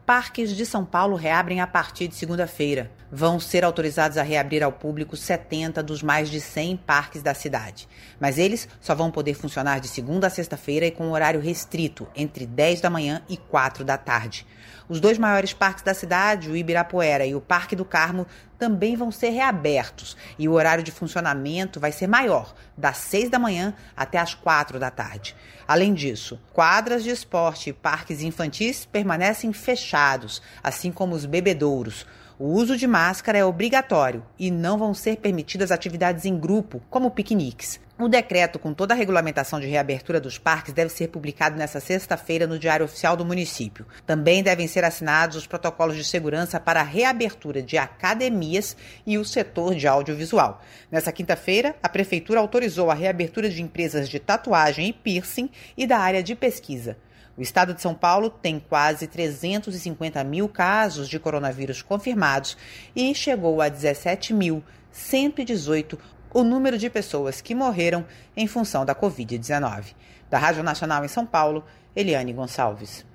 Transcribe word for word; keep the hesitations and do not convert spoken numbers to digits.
Parques de São Paulo reabrem a partir de segunda-feira. Vão ser autorizados a reabrir ao público setenta dos mais de cem parques da cidade. Mas eles só vão poder funcionar de segunda a sexta-feira e com horário restrito, entre dez da manhã e quatro da tarde. Os dois maiores parques da cidade, o Ibirapuera e o Parque do Carmo, também vão ser reabertos. E o horário de funcionamento vai ser maior, das seis da manhã até as quatro da tarde. Além disso, quadras de esporte e parques infantis permanecem fechados, assim como os bebedouros. O uso de máscara é obrigatório e não vão ser permitidas atividades em grupo, como piqueniques. O decreto com toda a regulamentação de reabertura dos parques deve ser publicado nesta sexta-feira no Diário Oficial do município. Também devem ser assinados os protocolos de segurança para a reabertura de academias e o setor de audiovisual. Nessa quinta-feira, a Prefeitura autorizou a reabertura de empresas de tatuagem e piercing e da área de pesquisa. O estado de São Paulo tem quase trezentos e cinquenta mil casos de coronavírus confirmados e chegou a dezessete mil cento e dezoito o número de pessoas que morreram em função da covid dezenove. Da Rádio Nacional em São Paulo, Eliane Gonçalves.